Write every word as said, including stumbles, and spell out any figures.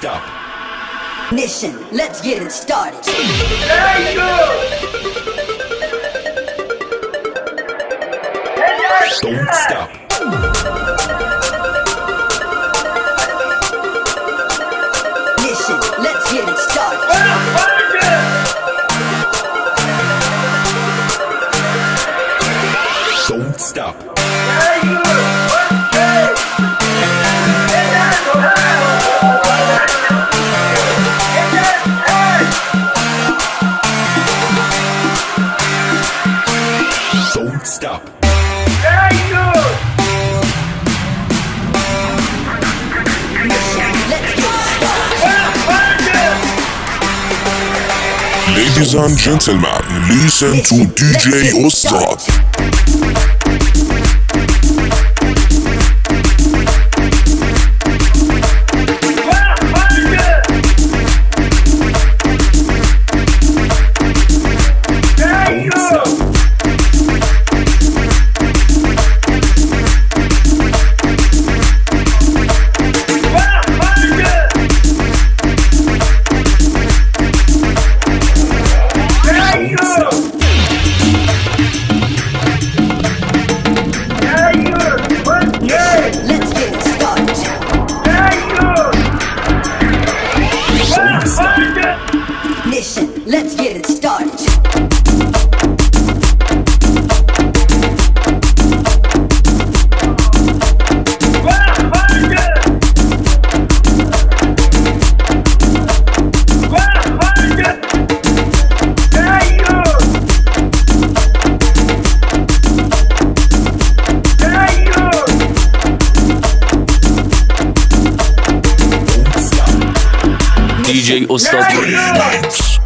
stop. Mission, let's get it started. Very good. Don't stop. Mission, let's get it started. Don't stop. Very good. Okay. Don't stop. Very good. Mission, let's get it started. Ladies and gentlemen, listen to D J Ustad. Very good. Very good. Very good. Okay. Let's get it started. Very good. Mission, let's get it started. Very good. Very good. D J Ustad. Very good. Mix.